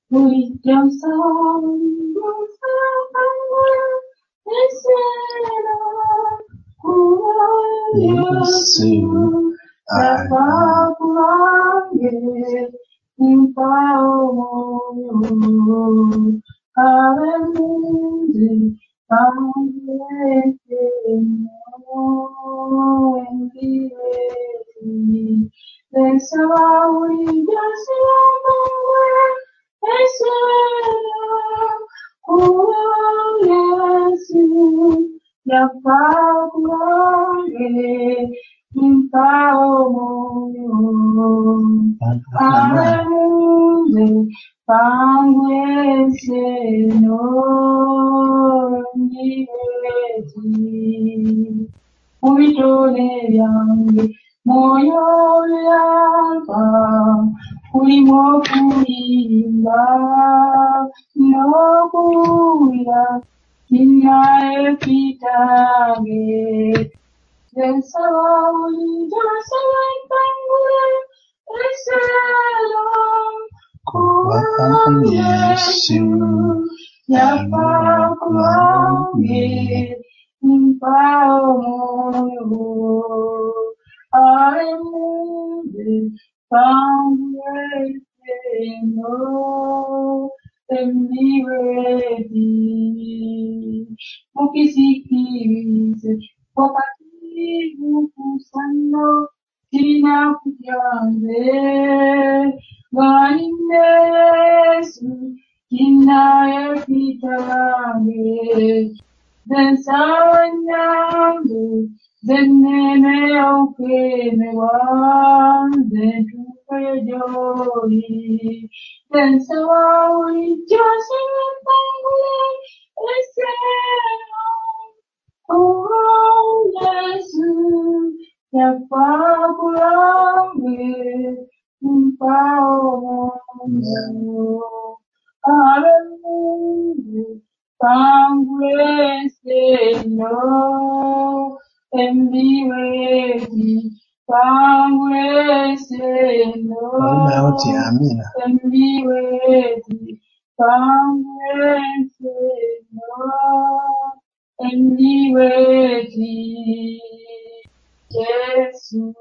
우리 영성 예수라 구원 예수 나파 구원에 인파오모 하는지 방에게 노엔디웨지 내 사우리 자신을 예수 야파구하게 인파오모 아는데 방구에 세노니웨지 우리 존의 양이 모여야가 우리 모구이가 너구이라 빛나의 비장에 내 사랑이 자생의 땅굴에 에세랑 구원 예수 야파구하게 인파오모 아는데 방구에 세노 enviedi mukisikize wakati kusano tina kujanze wainesu kinaye kitane densanyangu denene aukeme wanze tupejoi then so we just oh Jesus, ya Pablo, no, and be ready. No, and be ready. No, and be ready. Jesus.